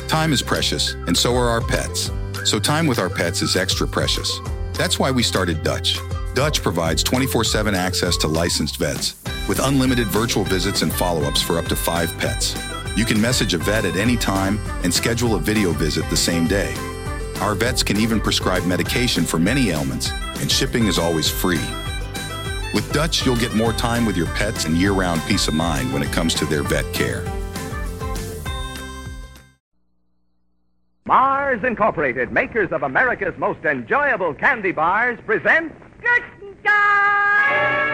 Time is precious, and so are our pets. So time with our pets is extra precious. That's why we started Dutch. Dutch provides 24/7 access to licensed vets, with unlimited virtual visits and follow-ups for up to 5 pets. You can message a vet at any time and schedule a video visit the same day. Our vets can even prescribe medication for many ailments, and shipping is always free. With Dutch, you'll get more time with your pets and year-round peace of mind when it comes to their vet care. Mars Incorporated, makers of America's most enjoyable candy bars, present Curtain Time!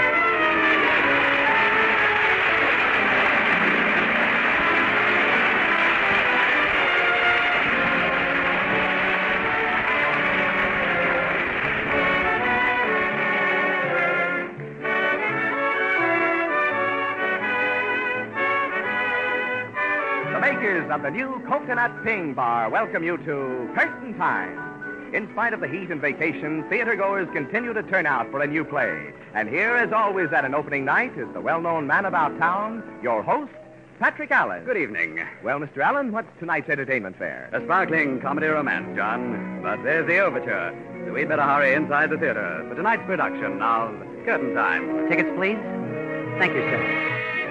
Makers of the new Coconut Ping Bar welcome you to Curtain Time. In spite of the heat and vacation, theatergoers continue to turn out for a new play. And here, as always at an opening night, is the well-known man about town, your host, Patrick Allen. Good evening. Well, Mr. Allen, what's tonight's entertainment fare? A sparkling comedy romance, John. But there's the overture. So we'd better hurry inside the theater for tonight's production of Curtain Time. Tickets, please. Thank you, sir.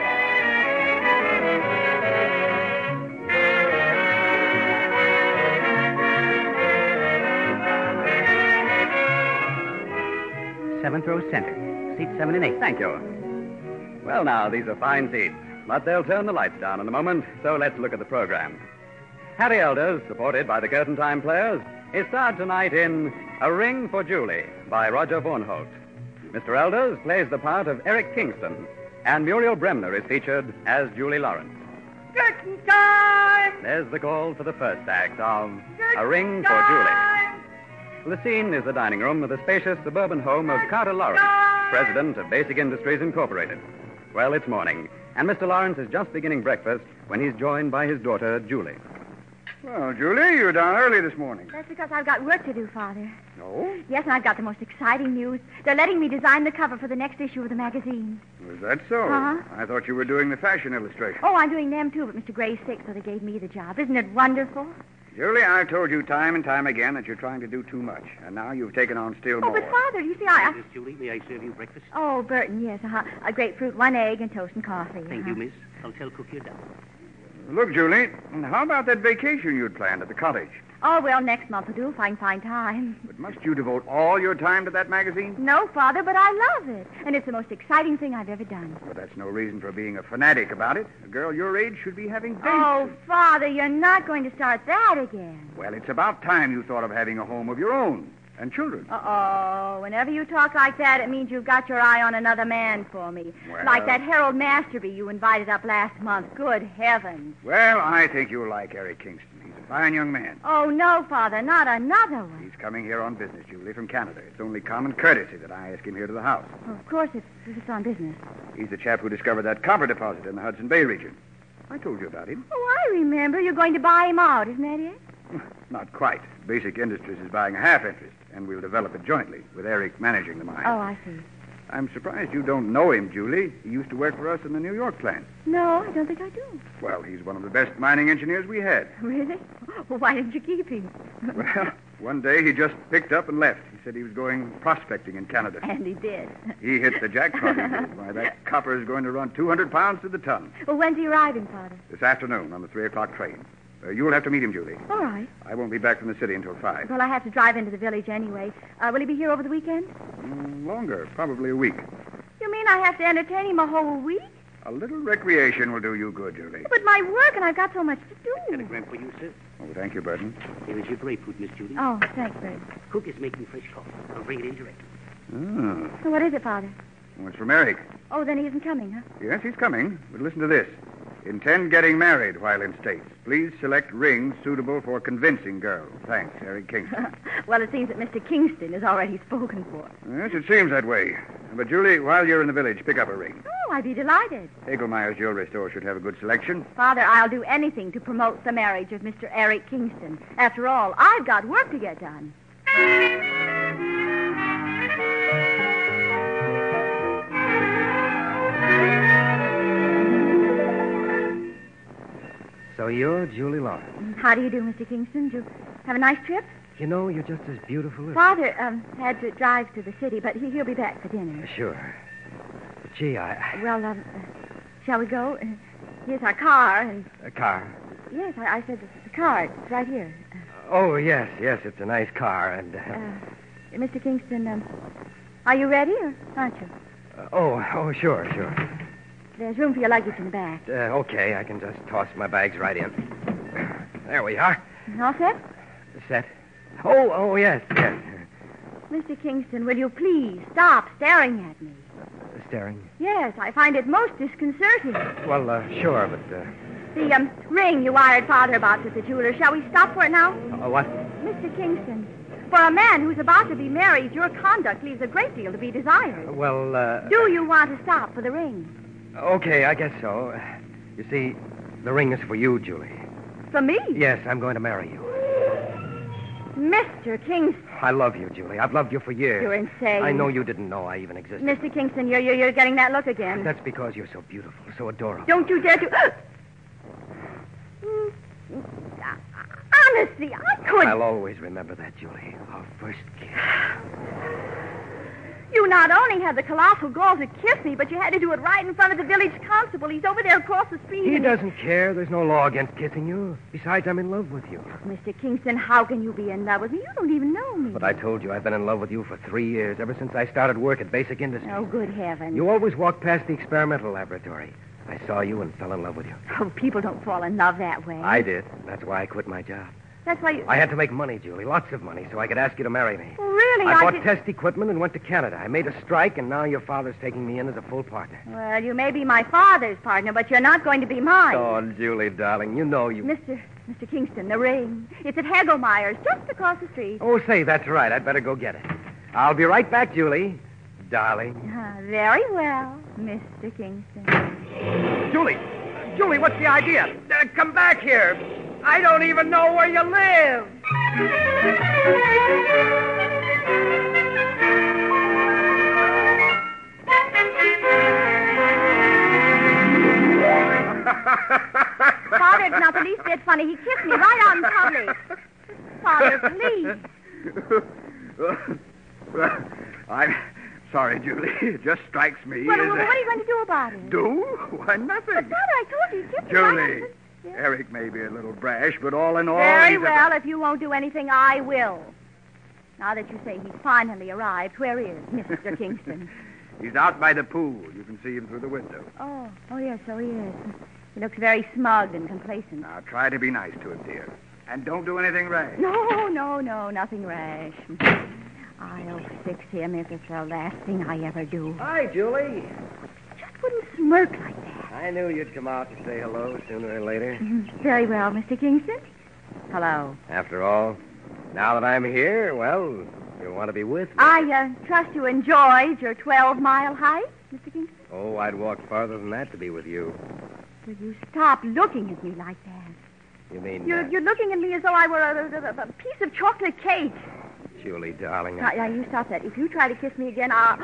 Seventh row center. Seats 7 and 8. Thank you. Well, now, these are fine seats. But they'll turn the lights down in a moment, so let's look at the program. Harry Elders, supported by the Curtain Time players, is starred tonight in A Ring for Julie by Roger Vornholt. Mr. Elders plays the part of Eric Kingston, and Muriel Bremner is featured as Julie Lawrence. Curtain Time! There's the call for the first act of A Ring for Julie. The scene is the dining room of the spacious suburban home of Carter Lawrence, president of Basic Industries Incorporated. Well, it's morning, and Mr. Lawrence is just beginning breakfast when he's joined by his daughter, Julie. Well, Julie, you're down early this morning. That's because I've got work to do, Father. No? Yes, and I've got the most exciting news. They're letting me design the cover for the next issue of the magazine. Was that so? Uh-huh. I thought you were doing the fashion illustration. Oh, I'm doing them, too, but Mr. Gray's sick, so they gave me the job. Isn't it wonderful? Julie, I've told you time and time again that you're trying to do too much, and now you've taken on still Oh, more. but, Father, you see, I... Miss Julie, may I serve you breakfast? Oh, Burton, yes, A grapefruit, 1 egg, and toast and coffee. Thank you, miss. I'll tell cook you're done. Look, Julie, how about that vacation you'd planned at the cottage? Oh, well, next month will do if I can find time. But must you devote all your time to that magazine? No, Father, but I love it. And it's the most exciting thing I've ever done. Well, that's no reason for being a fanatic about it. A girl your age should be having dates. Oh, Father, you're not going to start that again. Well, it's about time you thought of having a home of your own and children. Uh-oh. Whenever you talk like that, it means you've got your eye on another man for me. Well... Like that Harold Masterby you invited up last month. Good heavens. Well, I think you'll like Eric Kingston. He's a fine young man. Oh, no, Father, not another one. He's coming here on business, Julie, from Canada. It's only common courtesy that I ask him here to the house. Oh, of course, if it's on business. He's the chap who discovered that copper deposit in the Hudson Bay region. I told you about him. Oh, I remember. You're going to buy him out, isn't that it? Not quite. Basic Industries is buying a half interest, and we'll develop it jointly, with Eric managing the mine. Oh, I see. I'm surprised you don't know him, Julie. He used to work for us in the New York plant. No, I don't think I do. Well, he's one of the best mining engineers we had. Really? Well, why didn't you keep him? Well, one day he just picked up and left. He said he was going prospecting in Canada. And he did. He hit the jackpot. He did. Why, that copper is going to run 200 pounds to the ton. Well, when's he arriving, Father? This afternoon on the 3 o'clock train. You'll have to meet him, Julie. All right. I won't be back from the city until 5. Well, I have to drive into the village anyway. Will he be here over the weekend? Longer, probably a week. You mean I have to entertain him a whole week? A little recreation will do you good, Julie. But my work, and I've got so much to do. Telegram for you, sir. Oh, thank you, Burton. Here is your grapefruit, Miss Julie. Oh, thanks, Bert. Cook is making fresh coffee. I'll bring it in directly. Oh. So what is it, Father? Oh, it's from Eric. Oh, then he isn't coming, huh? Yes, he's coming. But listen to this. Intend getting married while in States. Please select rings suitable for convincing girls. Thanks, Eric Kingston. Well, it seems that Mr. Kingston is already spoken for. Yes, it seems that way. But, Julie, while you're in the village, pick up a ring. Oh, I'd be delighted. Hagelmeyer's jewelry store should have a good selection. Father, I'll do anything to promote the marriage of Mr. Eric Kingston. After all, I've got work to get done. So you're Julie Lawrence. How do you do, Mr. Kingston? Did you have a nice trip? You know, you're just as beautiful as... Father had to drive to the city, but he'll be back for dinner. Sure. But gee, Well, shall we go? Here's our car, and... A car? Yes, I said the car. It's right here. Oh, yes, it's a nice car, and... Mr. Kingston, are you ready, or aren't you? Sure. There's room for your luggage in the back. Okay, I can just toss my bags right in. There we are. All set? Set? Oh, yes. Mr. Kingston, will you please stop staring at me? Staring? Yes, I find it most disconcerting. Well, sure, but... The ring you wired Father about to the jeweler, shall we stop for it now? What? Mr. Kingston, for a man who's about to be married, your conduct leaves a great deal to be desired. Well, Do you want to stop for the ring? Okay, I guess so. You see, the ring is for you, Julie. For me? Yes, I'm going to marry you. Mr. Kingston. I love you, Julie. I've loved you for years. You're insane. I know you didn't know I even existed. Mr. Kingston, you're getting that look again. That's because you're so beautiful, so adorable. Don't you dare to... Honestly, I couldn't... I'll always remember that, Julie. Our first kiss. You not only had the colossal gall to kiss me, but you had to do it right in front of the village constable. He's over there across the street. He doesn't care. There's no law against kissing you. Besides, I'm in love with you. Mr. Kingston, how can you be in love with me? You don't even know me. But I told you I've been in love with you for 3 years, ever since I started work at Basic Industries. Oh, good heavens. You always walked past the experimental laboratory. I saw you and fell in love with you. Oh, people don't fall in love that way. I did. That's why I quit my job. That's why you... I had to make money, Julie, lots of money, so I could ask you to marry me. Oh, really? I bought test equipment and went to Canada. I made a strike, and now your father's taking me in as a full partner. Well, you may be my father's partner, but you're not going to be mine. Oh, Julie, darling, you know you... Mr. Kingston, the ring. It's at Hagelmeyer's, just across the street. Oh, say, that's right. I'd better go get it. I'll be right back, Julie. Darling. Very well, Mr. Kingston. Julie, what's the idea? Come back here. I don't even know where you live. Father, it's not the least bit funny. He kissed me right out in public. Father, please. Well, I'm sorry, Julie. It just strikes me What are you going to do about it? Do? Why, nothing. But, Father, I told you, he kissed me right Julie, out in... Yes. Eric may be a little brash, but all in all... Very well. If you won't do anything, I will. Now that you say he's finally arrived, where is Mr. Kingston? He's out by the pool. You can see him through the window. Oh, yes, so he is. He looks very smug and complacent. Now, try to be nice to him, dear. And don't do anything rash. No, nothing rash. I'll fix him if it's the last thing I ever do. Hi, Julie. Just wouldn't smirk like that. I knew you'd come out to say hello sooner or later. Very well, Mr. Kingston. Hello. After all, now that I'm here, well, you want to be with me. I trust you enjoyed your 12-mile hike, Mr. Kingston. Oh, I'd walk farther than that to be with you. Will you stop looking at me like that? You mean... You're looking at me as though I were a piece of chocolate cake. Julie, darling... Now, you stop that. If you try to kiss me again, I'll...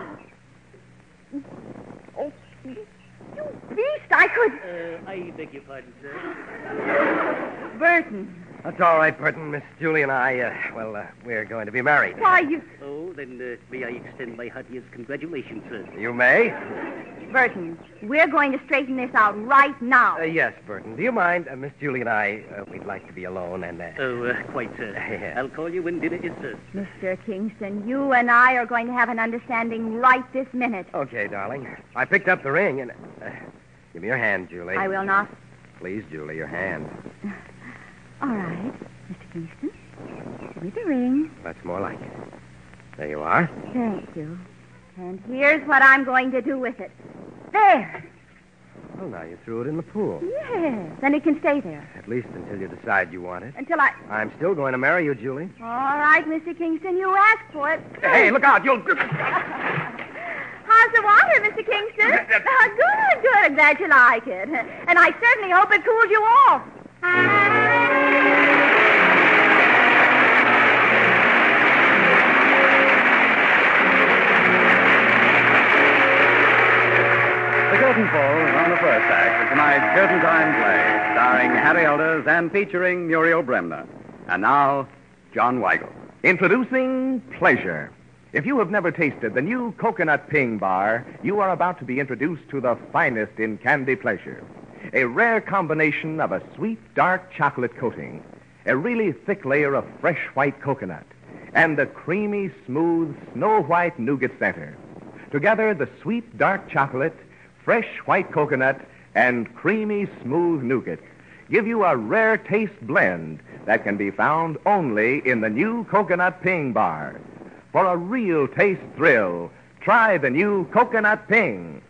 Oh, you beast, I could... I beg your pardon, sir. Burton. That's all right, Burton. Miss Julie and I, we're going to be married. Why, you... Oh, then may I extend my heartiest congratulations, sir. You may. Burton, we're going to straighten this out right now. Yes, Burton. Do you mind? Miss Julie and I, we'd like to be alone and... Quite, sir. Yeah. I'll call you when dinner is served. Mr. Kingston, you and I are going to have an understanding right this minute. Okay, darling. I picked up the ring and... give me your hand, Julie. I will not. Please, Julie, your hand. All right, Mr. Kingston. Give me the ring. That's more like it. There you are. Thank you. And here's what I'm going to do with it. There. Well, now you threw it in the pool. Yes, then it can stay there. At least until you decide you want it. Until I... I'm still going to marry you, Julie. All right, Mr. Kingston, you asked for it. Hey, look out, you'll... How's the water, Mr. Kingston? Good. I'm glad you like it. And I certainly hope it cooled you off. The curtain falls on the first act of tonight's Curtain Time play, starring Harry Elders and featuring Muriel Bremner. And now, John Weigel. Introducing Pleasure. If you have never tasted the new Coconut Ping Bar, you are about to be introduced to the finest in candy pleasure. A rare combination of a sweet, dark chocolate coating, a really thick layer of fresh white coconut, and a creamy, smooth, snow-white nougat center. Together, the sweet, dark chocolate, fresh white coconut, and creamy, smooth nougat give you a rare taste blend that can be found only in the new Coconut Ping Bar. For a real taste thrill, try the new Coconut Ping.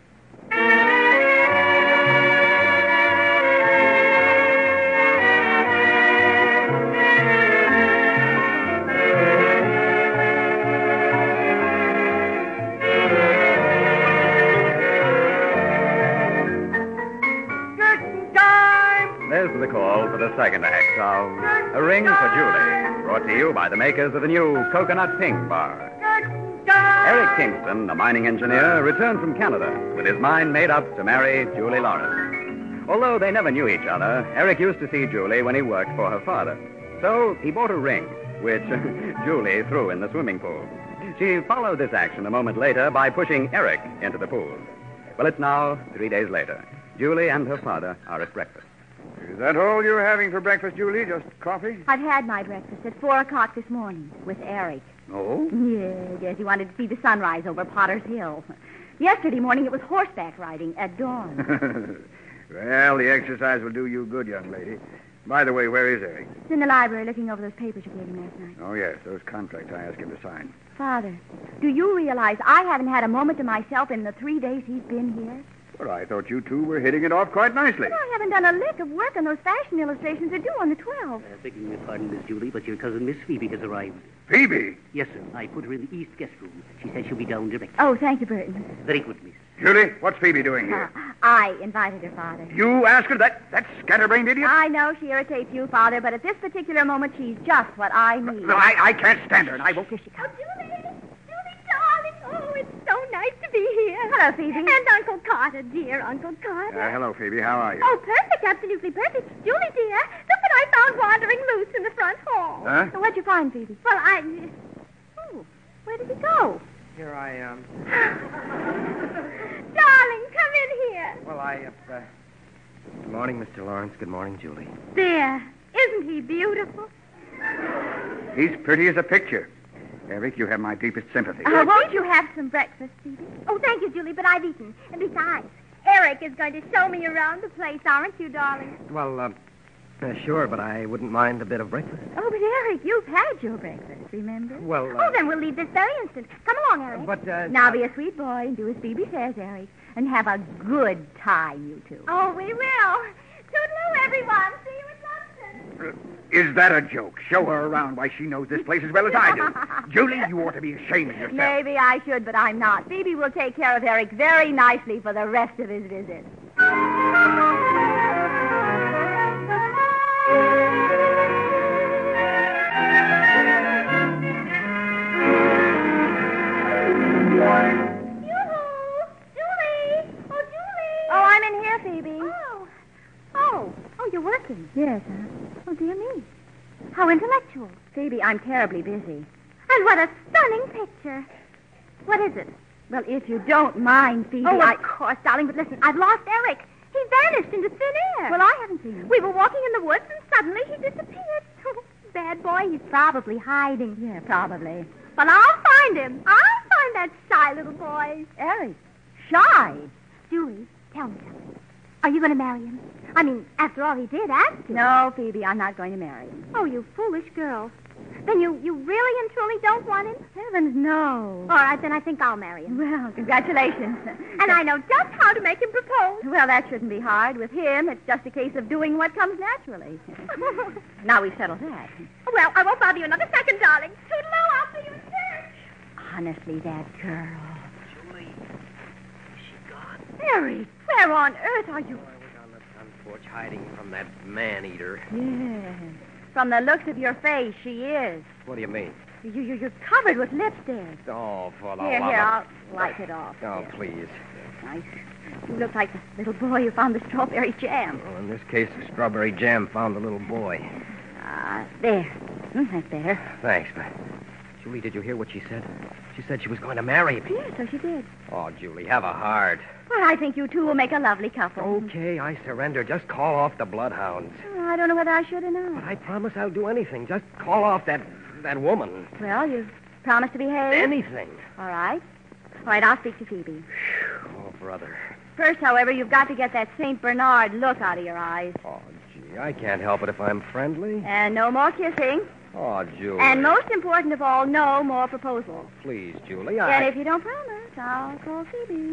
There's the call for the second act of A Ring for Julie, brought to you by the makers of the new Coconut Ping Bar. Eric Kingston, a mining engineer, returned from Canada with his mind made up to marry Julie Lawrence. Although they never knew each other, Eric used to see Julie when he worked for her father. So he bought a ring, which Julie threw in the swimming pool. She followed this action a moment later by pushing Eric into the pool. Well, it's now 3 days later. Julie and her father are at breakfast. Is that all you're having for breakfast, Julie? Just coffee? I've had my breakfast at 4 o'clock this morning with Eric. Oh? Yes, he wanted to see the sunrise over Potter's Hill. Yesterday morning it was horseback riding at dawn. Well, the exercise will do you good, young lady. By the way, where is Eric? He's in the library looking over those papers you gave him last night. Oh, yes, those contracts I asked him to sign. Father, do you realize I haven't had a moment to myself in the 3 days he's been here? Well, I thought you two were hitting it off quite nicely. But I haven't done a lick of work on those fashion illustrations are due on the 12th. Begging your pardon, Miss Julie, but your cousin, Miss Phoebe, has arrived. Phoebe? Yes, sir. I put her in the East guest room. She says she'll be down directly. Oh, thank you, Burton. Very good, miss. Julie, what's Phoebe doing here? I invited her, Father. You asked her? That scatterbrained idiot? I know she irritates you, Father, but at this particular moment, she's just what I need. No, I can't stand her, and I won't... Here she comes. Oh, Julie! Julie, darling! Oh, it's so nice to be here. Hello, Phoebe. And Uncle Carter, dear Uncle Carter. Hello, Phoebe. How are you? Oh, perfect, absolutely perfect. Julie, dear, look what I found wandering loose in the front hall. Huh? What'd you find, Phoebe? Well, Oh, where did he go? Here I am. Darling, come in here. Well, Good morning, Mr. Lawrence. Good morning, Julie. There. Isn't he beautiful? He's pretty as a picture. Eric, you have my deepest sympathy. Won't you have some breakfast, Phoebe? Oh, thank you, Julie, but I've eaten. And besides, Eric is going to show me around the place, aren't you, darling? Well, sure, but I wouldn't mind a bit of breakfast. Oh, but Eric, you've had your breakfast, remember? Well, Oh, then we'll leave this very instant. Come along, Eric. But, Now be a sweet boy and do as Phoebe says, Eric. And have a good time, you two. Oh, we will. Toodaloo, everyone. See you at luncheon. Is that a joke? Show her around why she knows this place as well as I do. Julie, you ought to be ashamed of yourself. Maybe I should, but I'm not. Phoebe will take care of Eric very nicely for the rest of his visit. You're working? Yes, Oh, dear me. How intellectual. Phoebe, I'm terribly busy. And what a stunning picture. What is it? Well, if you don't mind, Phoebe, of course, darling, but listen, I've lost Eric. He vanished into thin air. Well, I haven't seen him. We were walking in the woods, and suddenly he disappeared. Bad boy, he's probably hiding. Yeah, probably. But I'll find him. I'll find that shy little boy. Eric? Shy? Julie, tell me something. Are you going to marry him? I mean, after all, he did ask you. No, Phoebe, I'm not going to marry him. Oh, you foolish girl. Then you really and truly don't want him? Heavens, no. All right, then I think I'll marry him. Well, congratulations. And I know just how to make him propose. Well, that shouldn't be hard. With him, it's just a case of doing what comes naturally. Now we've settled that. Well, I won't bother you another second, darling. Toodaloo, I'll see you in church. Honestly, that girl. Julie, is she gone? Harry, where on earth are you? On the front porch hiding from that man-eater. Yes. From the looks of your face, she is. What do you mean? You're covered with lipstick. Oh, for the Here, love I'll of... wipe it off. Oh, Here. please. Nice. You look like the little boy who found the strawberry jam. Well, in this case, the strawberry jam found the little boy. There. That's better. Thanks, but... Julie, did you hear what she said? She said she was going to marry me. Yes, so she did. Oh, Julie, have a heart. Well, I think you two will make a lovely couple. Okay, I surrender. Just call off the bloodhounds. Oh, I don't know whether I should or not. But I promise I'll do anything. Just call off that woman. Well, you've promised to behave? Anything. All right. All right, I'll speak to Phoebe. Oh, brother. First, however, you've got to get that St. Bernard look out of your eyes. Oh, gee, I can't help it if I'm friendly. And no more kissing. Oh, Julie. And most important of all, no more proposals. Please, Julie, And if you don't promise, I'll call Phoebe.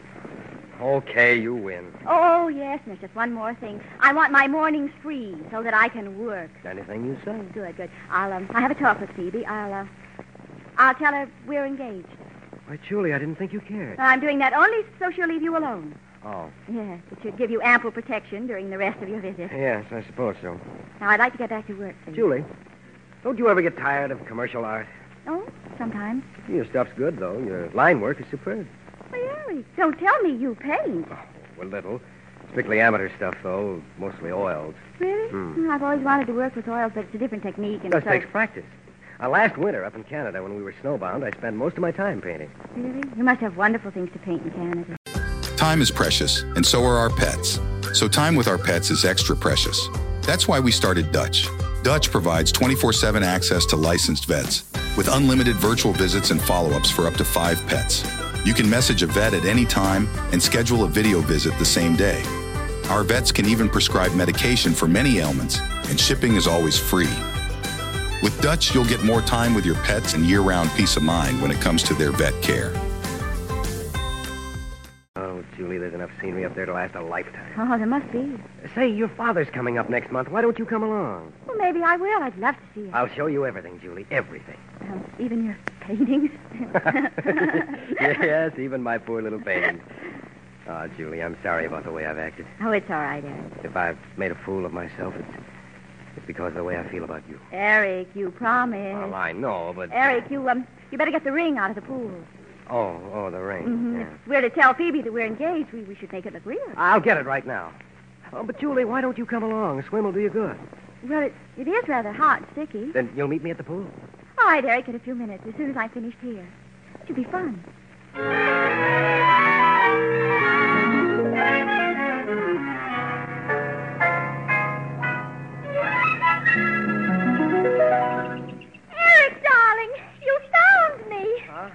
Okay, you win. Oh, yes, and there's just one more thing. I want my mornings free so that I can work. Anything you say. Good. I'll have a talk with Phoebe. I'll tell her we're engaged. Why, Julie, I didn't think you cared. I'm doing that only so she'll leave you alone. Oh. Yes, it should give you ample protection during the rest of your visit. Yes, I suppose so. Now, I'd like to get back to work, please. Julie, don't you ever get tired of commercial art? Oh, sometimes. Your stuff's good, though. Your line work is superb. Well, Harry, don't tell me you paint. Oh, a little. Strictly amateur stuff, though. Mostly oils. Really? I've always wanted to work with oils, but it's a different technique. And Just so... takes practice. Last winter up in Canada when we were snowbound, I spent most of my time painting. Really? You must have wonderful things to paint in Canada. Time is precious, and so are our pets. So time with our pets is extra precious. That's why we started Dutch. Dutch provides 24/7 access to licensed vets with unlimited virtual visits and follow-ups for up to 5 pets. You can message a vet at any time and schedule a video visit the same day. Our vets can even prescribe medication for many ailments, and shipping is always free. With Dutch, you'll get more time with your pets and year-round peace of mind when it comes to their vet care. Oh, Julie, there's enough scenery up there to last a lifetime. Oh, there must be. Say, your father's coming up next month. Why don't you come along? Well, maybe I will. I'd love to see it. I'll show you everything, Julie. Everything. Even your paintings? Yes, even my poor little paintings. Oh, Julie, I'm sorry about the way I've acted. Oh, it's all right, Eric. If I've made a fool of myself, it's because of the way I feel about you. Eric, you promised. Well, I know, but... Eric, you better get the ring out of the pool. Oh, the ring. Mm-hmm. Yeah. If we're to tell Phoebe that we're engaged, we should make it look real. I'll get it right now. Oh, but, Julie, why don't you come along? A swim will do you good. Well, it is rather hot and sticky. Then you'll meet me at the pool. All right, Eric, in a few minutes, as soon as I'm finished here. It should be fun. Eric, darling, you found me. Huh?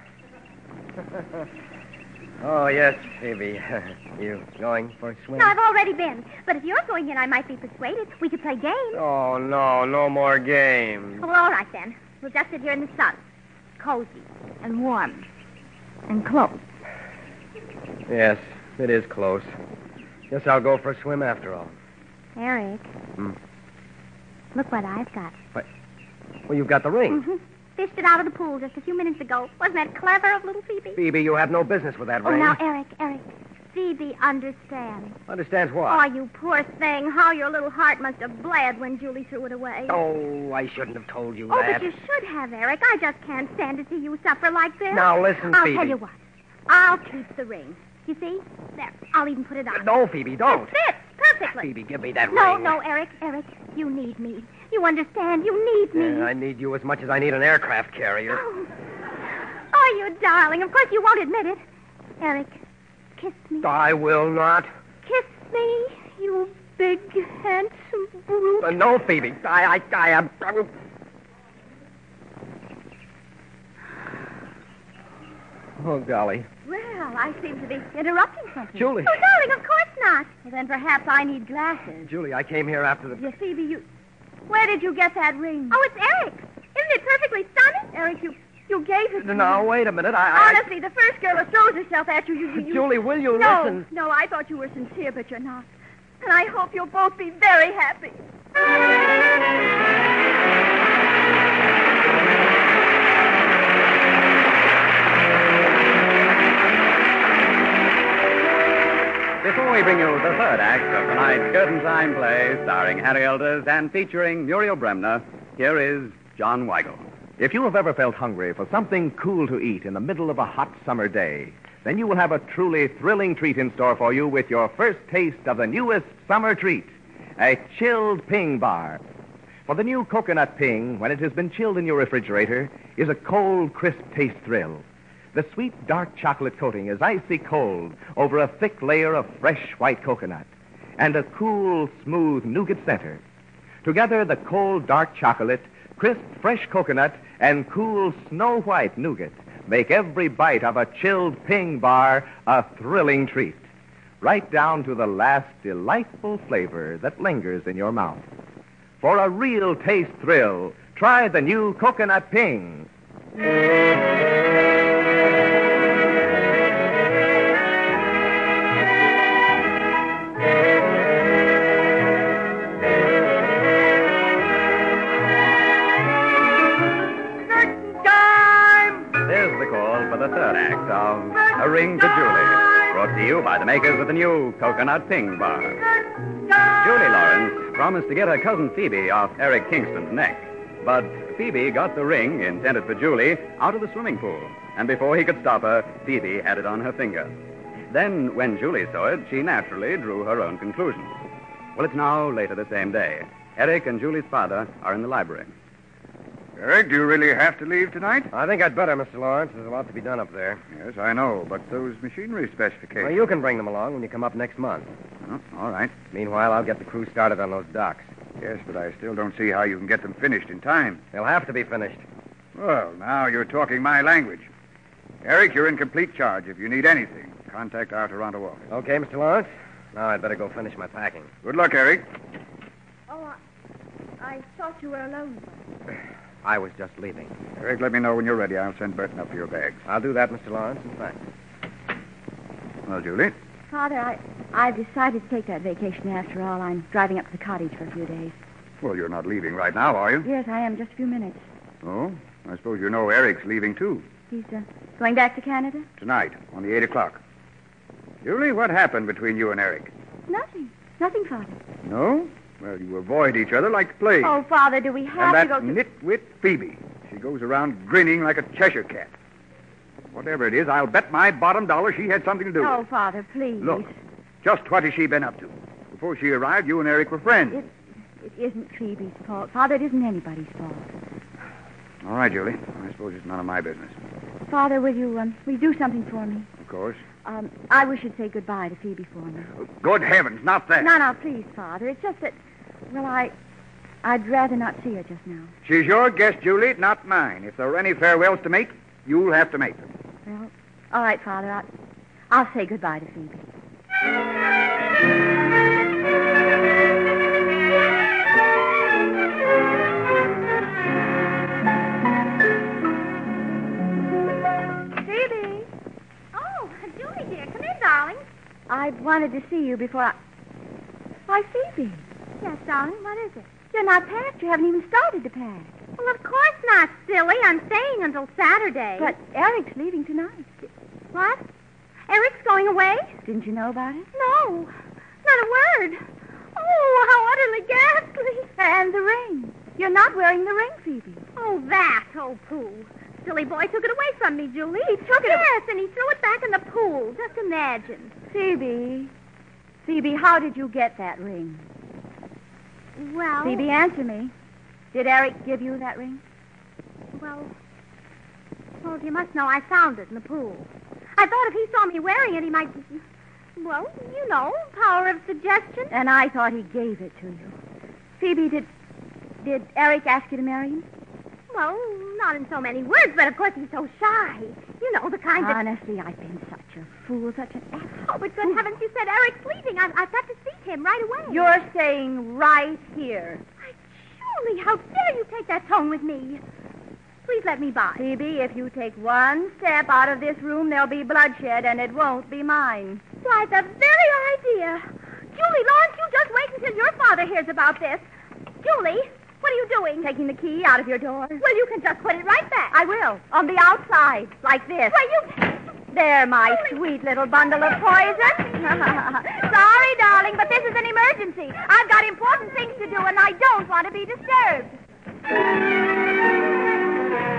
Oh, yes, Phoebe. You going for a swim? No, I've already been. But if you're going in, I might be persuaded. We could play games. Oh, no more games. Well, all right, then. We'll just sit here in the sun. Cozy and warm and close. Yes, it is close. Guess I'll go for a swim after all. Eric. Look what I've got. Well, you've got the ring. Mm-hmm. Fished it out of the pool just a few minutes ago. Wasn't that clever of little Phoebe? Phoebe, you have no business with that Oh, ring. now, Eric. Phoebe understands. Understands what? Oh, you poor thing. How your little heart must have bled when Julie threw it away. Oh, I shouldn't have told you Oh, that. but you should have, Eric. I just can't stand to see you suffer like this. Now, listen, I'll Phoebe. tell you what. I'll keep the ring. You see? There. I'll even put it on. No, Phoebe, don't. It fits perfectly. Phoebe, give me that No, ring. no, Eric. You need me. You understand? You need me. I need you as much as I need an aircraft carrier. Oh, you darling. Of course you won't admit it. Eric, kiss me. I will not. Kiss me, you big, handsome brute. No, Phoebe. I am... Oh, golly. Well, I seem to be interrupting something. Julie. Oh, darling, of course not. Well, then perhaps I need glasses. Julie, I came here after the... Yes, Phoebe, you... Where did you get that ring? Oh, it's Eric. Isn't it perfectly stunning? Eric, you gave it to me. Now, wait a minute. Honestly, the first girl who throws herself at you... Julie, will you No, listen? no, I thought you were sincere, but you're not. And I hope you'll both be very happy. Before we bring you the third act of tonight's Curtain Time play, starring Harry Elders and featuring Muriel Bremner, here is John Weigel. If you have ever felt hungry for something cool to eat in the middle of a hot summer day, then you will have a truly thrilling treat in store for you with your first taste of the newest summer treat, a chilled Ping bar. For the new coconut Ping, when it has been chilled in your refrigerator, is a cold, crisp taste thrill. The sweet, dark chocolate coating is icy cold over a thick layer of fresh white coconut and a cool, smooth nougat center. Together, the cold, dark chocolate, crisp, fresh coconut, and cool, snow-white nougat make every bite of a chilled Ping bar a thrilling treat, right down to the last delightful flavor that lingers in your mouth. For a real taste thrill, try the new Coconut Ping. The third act of A Ring to Julie, brought to you by the makers of the new Coconut Ping bar. Julie Lawrence promised to get her cousin Phoebe off Eric Kingston's neck, but Phoebe got the ring intended for Julie out of the swimming pool, and before he could stop her, Phoebe had it on her finger. Then, when Julie saw it, she naturally drew her own conclusions. Well, it's now later the same day. Eric and Julie's father are in the library. Eric, do you really have to leave tonight? I think I'd better, Mr. Lawrence. There's a lot to be done up there. Yes, I know, but those machinery specifications... Well, you can bring them along when you come up next month. Oh, all right. Meanwhile, I'll get the crew started on those docks. Yes, but I still don't see how you can get them finished in time. They'll have to be finished. Well, now you're talking my language. Eric, you're in complete charge. If you need anything, contact our Toronto office. Okay, Mr. Lawrence. Now I'd better go finish my packing. Good luck, Eric. Oh, I thought you were alone. I was just leaving. Eric, let me know when you're ready. I'll send Burton up for your bags. I'll do that, Mr. Lawrence, in fact. Well, Julie? Father, I've decided to take that vacation after all. I'm driving up to the cottage for a few days. Well, you're not leaving right now, are you? Yes, I am. Just a few minutes. Oh? I suppose you know Eric's leaving, too. He's going back to Canada? Tonight, on the 8 o'clock. Julie, what happened between you and Eric? Nothing. Nothing, Father. No? Well, you avoid each other like the plague. Oh, Father, do we have and to go that nitwit Phoebe. She goes around grinning like a Cheshire cat. Whatever it is, I'll bet my bottom dollar she had something to do with Oh, it. Father, please. Look, just what has she been up to? Before she arrived, you and Eric were friends. It isn't Phoebe's fault. Father, it isn't anybody's fault. All right, Julie. I suppose it's none of my business. Father, will you do something for me? Of course. I wish you'd say goodbye to Phoebe for me. Good heavens, not that. No, please, Father. It's just that, well, I'd rather not see her just now. She's your guest, Julie, not mine. If there are any farewells to make, you'll have to make them. Well, all right, Father. I'll say goodbye to Phoebe. Phoebe! Oh, Julie, dear, come in, darling. I wanted to see you before I... Why, Phoebe, Yes, darling, what is it? you're not packed. You haven't even started to pack. Well, of course not, silly. I'm staying until Saturday. But Eric's leaving tonight. What? Eric's going away? Didn't you know about it? No, not a word. Oh, how utterly ghastly. And the ring. You're not wearing the ring, Phoebe. Oh, that. Oh, pooh. Silly boy took it away from me, Julie. He took it Yes, and he threw it back in the pool. Just imagine. Phoebe, how did you get that ring? Well... Phoebe, answer me. Did Eric give you that ring? Well, you must know I found it in the pool. I thought if he saw me wearing it, he might... Well, you know, power of suggestion. And I thought he gave it to you. Phoebe, did Eric ask you to marry him? Well, not in so many words, but of course he's so shy. You know, the kind that... Honestly, I've been such a fool, such an ass. Oh, but good heavens, you said Eric's leaving. I've got to see him right away. You're staying right here. Why, Julie, how dare you take that tone with me? Please let me by. Phoebe, if you take one step out of this room, there'll be bloodshed, and it won't be mine. Why, the very idea. Julie, Lawrence, you just wait until your father hears about this. Julie, what are you doing? Taking the key out of your door. Well, you can just put it right back. I will. On the outside, like this. Why, you... There, my sweet little bundle of poison. Sorry, darling, but this is an emergency. I've got important things to do, and I don't want to be disturbed.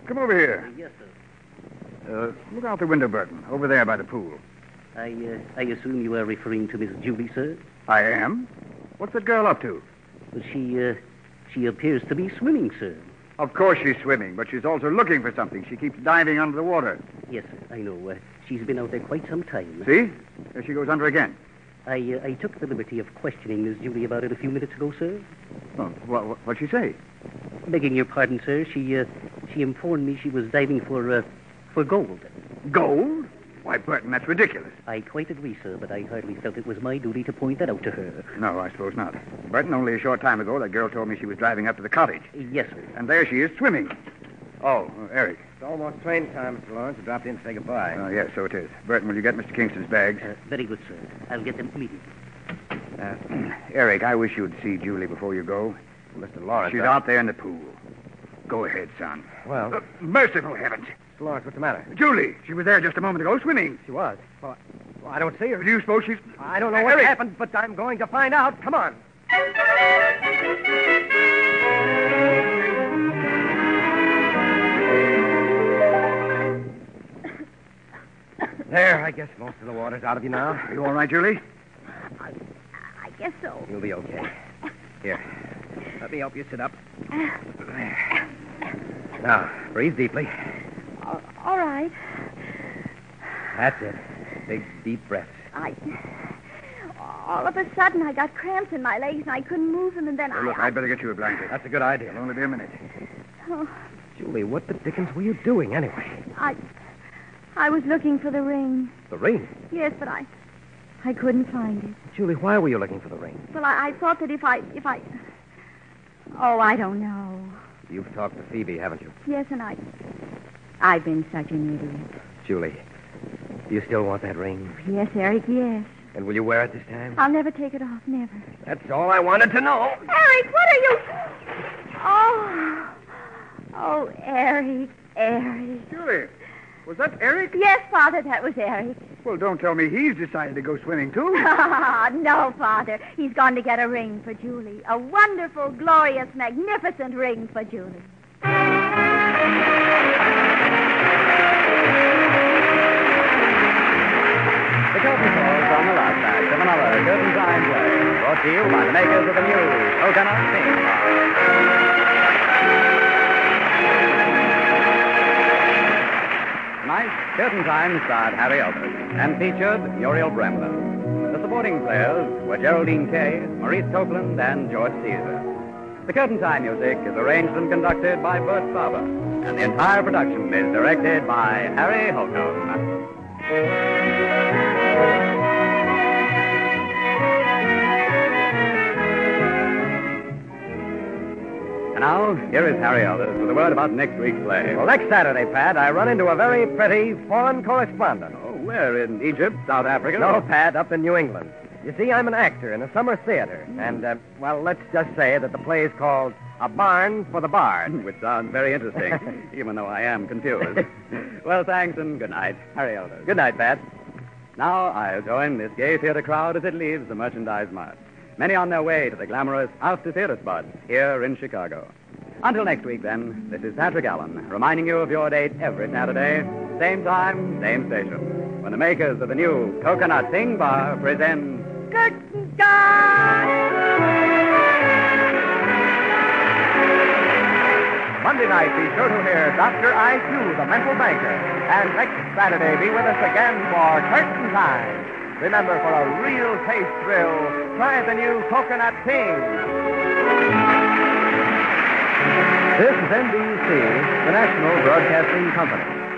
come over here. Yes, sir. Look out the window, Burton. Over there by the pool. I assume you are referring to Miss Julie, sir? I am. What's that girl up to? Well, she appears to be swimming, sir. Of course she's swimming, but she's also looking for something. She keeps diving under the water. Yes, sir, I know. She's been out there quite some time. See? There she goes under again. I took the liberty of questioning Miss Julie about it a few minutes ago, sir. Oh, what'd she say? Begging your pardon, sir, she informed me she was diving for gold. Gold? Why, Burton, that's ridiculous. I quite agree, sir, but I hardly felt it was my duty to point that out to her. No, I suppose not. Burton, only a short time ago, that girl told me she was driving up to the cottage. Yes, sir. And there she is, swimming. Oh, Eric. It's almost train time, Mr. Lawrence. I dropped in to say goodbye. Oh, yes, so it is. Burton, will you get Mr. Kingston's bags? Very good, sir. I'll get them immediately. Eric, I wish you'd see Julie before you go. Mr. Lawrence. She's out there in the pool. Go ahead, son. Well, Merciful heavens. Mr. Lawrence, what's the matter? Julie, she was there just a moment ago swimming. She was. Well, I don't see her. Do you suppose she's... I don't know what happened, but I'm going to find out. Come on. There, I guess most of the water's out of you now. You all right, Julie? I guess so. You'll be okay. Here, let me help you sit up. Now, breathe deeply. All right. That's it. Big, deep breaths. All of a sudden, I got cramps in my legs, and I couldn't move them, and then Look, I'd better get you a blanket. That's a good idea. It'll only be a minute. Oh, Julie, what the dickens were you doing anyway? I was looking for the ring. The ring? Yes, but I couldn't find it. Julie, why were you looking for the ring? Well, I thought that if I... Oh, I don't know. You've talked to Phoebe, haven't you? Yes, and I've been such an idiot. Julie, do you still want that ring? Yes, Eric, yes. And will you wear it this time? I'll never take it off, never. That's all I wanted to know. Eric, what are you... Oh, Eric. Julie, was that Eric? Yes, Father, that was Eric. Well, don't tell me he's decided to go swimming, too. No, Father. He's gone to get a ring for Julie. A wonderful, glorious, magnificent ring for Julie. The curtain falls on the last act of another Curtain Time play, brought to you by the makers of the new Coconut Theme Park. Tonight, Curtain Time starred Harry Elders and featured Muriel Bremner. The supporting players were Geraldine Kay, Maurice Copeland, and George Caesar. The Curtain Time music is arranged and conducted by Bert Faber, and the entire production is directed by Harry Holcomb. And now, here is Harry Elders with a word about next week's play. Well, next Saturday, Pat, I run into a very pretty foreign correspondent. Oh, where? In Egypt, South Africa? No, Pat, up in New England. You see, I'm an actor in a summer theater. And, well, let's just say that the play is called A Barn for the Bard. Which sounds very interesting, even though I am confused. Well, thanks and good night, Harry Elders. Good night, Pat. Now I'll join this gay theater crowd as it leaves the Merchandise Mart. Many on their way to the glamorous House to Theater spot here in Chicago. Until next week, then, this is Patrick Allen, reminding you of your date every Saturday, same time, same station, when the makers of the new Coconut Thing Bar present Curtain Time! Monday night, be sure to hear Dr. I.Q., the mental banker. And next Saturday, be with us again for Curtain Time. Remember, for a real taste thrill, try the new Coconut Ting. This is NBC, the National Broadcasting Company.